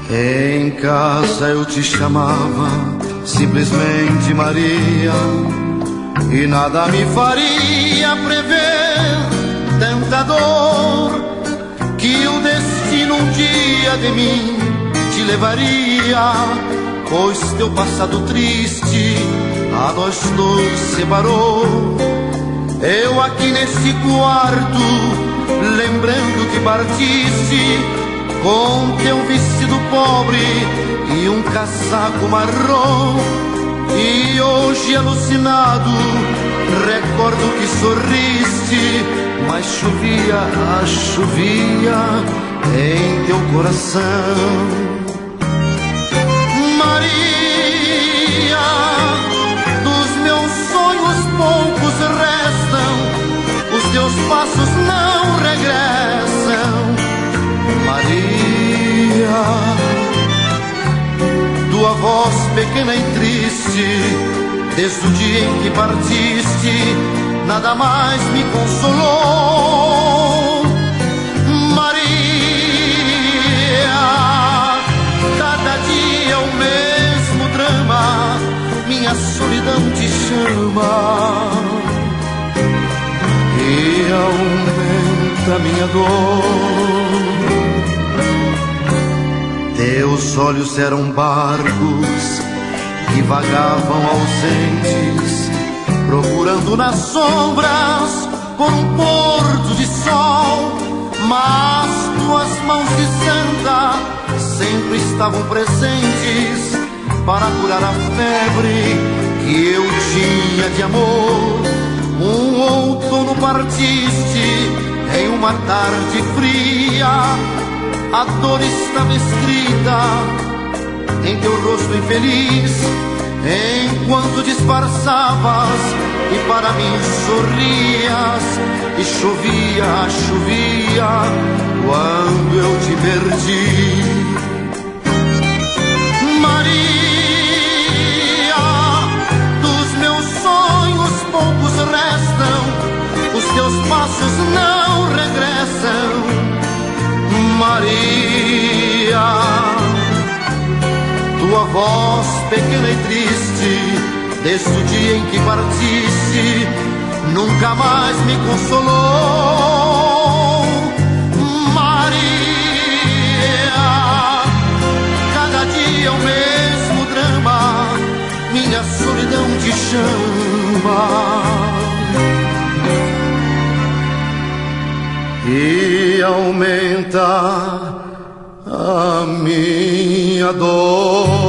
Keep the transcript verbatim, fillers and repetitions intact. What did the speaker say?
Em casa eu te chamava simplesmente Maria, e nada me faria prever tanta dor, que o destino um dia de mim te levaria, pois teu passado triste a nós dois separou. Eu aqui nesse quarto, lembrando que partiste com teu vestido pobre e um casaco marrom. E hoje alucinado recordo que sorriste, mas chovia, ah, chovia em teu coração. Maria, dos meus sonhos poucos restam, os teus passos não regressam. Maria, tua voz pequena e triste, desde o dia em que partiste, nada mais me consolou. Maria, cada dia é o mesmo drama, minha solidão te chama e aumenta minha dor. Teus olhos eram barcos que vagavam ausentes, procurando nas sombras por um porto de sol. Mas tuas mãos de santa sempre estavam presentes para curar a febre que eu tinha de amor. Um outono partiste em uma tarde fria, a dor estava escrita em teu rosto infeliz, enquanto disfarçavas e para mim sorrias. E chovia, chovia quando eu te perdi. Maria, dos meus sonhos poucos restam, os teus passos não regressam. Maria, tua voz pequena e triste, desde o dia em que partiste, nunca mais me consolou. Maria, cada dia é o mesmo drama, minha solidão te chama e aumenta a minha dor.